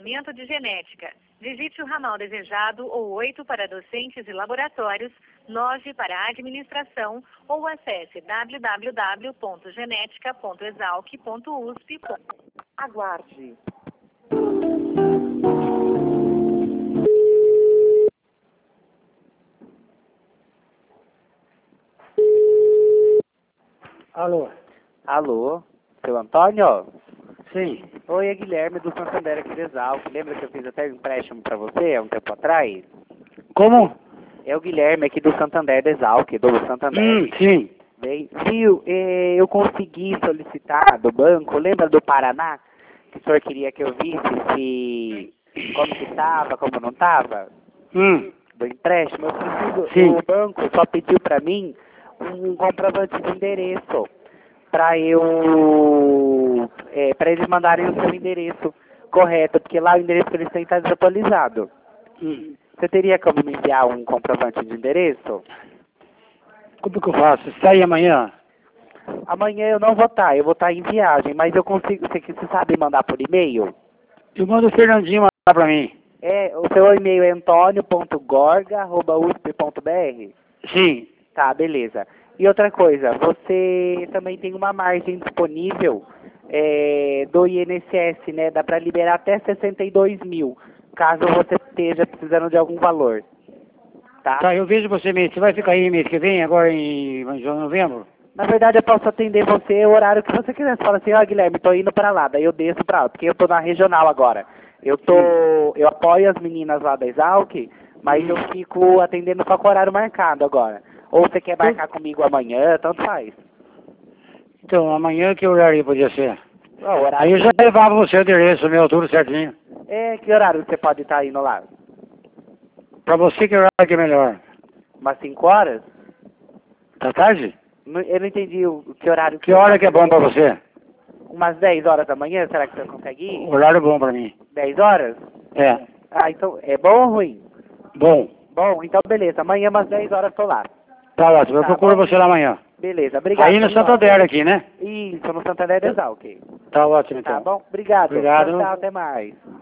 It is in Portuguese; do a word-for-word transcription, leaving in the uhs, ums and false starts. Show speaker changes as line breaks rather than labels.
departamento de genética. Digite o ramal desejado ou oito para docentes e laboratórios, nove para a administração ou acesse w w w ponto genética ponto exalc ponto u s p. Aguarde.
Alô?
Alô, seu Antônio?
Sim.
Oi, é Guilherme do Santander aqui de Exalc. Lembra que eu fiz até um empréstimo para você há um tempo atrás?
Como?
É o Guilherme aqui do Santander de Exalc, do Santander.
Hum, sim.
Bem, viu, eh, eu consegui solicitar do banco, lembra do Paraná? Que o senhor queria que eu visse se como que estava, como não estava?
Hum,
Do empréstimo, eu preciso,
Sim.
o banco só pediu para mim um comprovante de endereço para eu, é, para eles mandarem o seu endereço correto, porque lá o endereço que eles têm está desatualizado.
hum.
Você teria como me enviar um comprovante de endereço?
Como que eu faço? Sai amanhã?
Amanhã eu não vou estar, eu vou estar em viagem, mas eu consigo, você, você sabe mandar por e-mail?
Eu mando o Fernandinho mandar pra mim.
É, o seu e-mail é antônio ponto gorga arroba u s p ponto b r?
Sim.
Tá, beleza. E outra coisa, você também tem uma margem disponível é, do I N S S, né? Dá para liberar até sessenta e dois mil, caso você esteja precisando de algum valor. Tá?
Tá, eu vejo você mês. Você vai ficar aí mês que vem, agora em novembro?
Na verdade, eu posso atender você o horário que você quiser. Você fala assim, ó, Guilherme, tô indo para lá, daí eu desço para lá, porque eu tô na regional agora. Eu tô, eu apoio as meninas lá da Exalc, mas eu fico atendendo só com o horário marcado agora. Ou você quer marcar comigo amanhã, tanto faz.
Então, amanhã que horário podia ser?
Ó, o horário
Aí eu já levava você o endereço meu, tudo certinho.
É, que horário você pode estar indo lá?
Pra você, que horário que é melhor?
Umas cinco horas?
Da tarde?
Não- Eu não entendi o que horário.
Que hora que é bom pra você?
Umas dez horas da manhã, será que você consegue ir?
Horário bom pra mim.
dez horas?
É.
Ah, então, é bom ou ruim?
Bom.
Bom, então beleza, amanhã umas dez horas eu tô lá.
Tá ótimo, eu
Tá
procuro
bom.
você lá amanhã.
Beleza, obrigado.
Aí no
pelo
Santander aqui, né?
Isso, no Santander de Exalc.
Tá ótimo, então.
Tá bom? Obrigado.
Obrigado.
Tchau, tchau, até mais.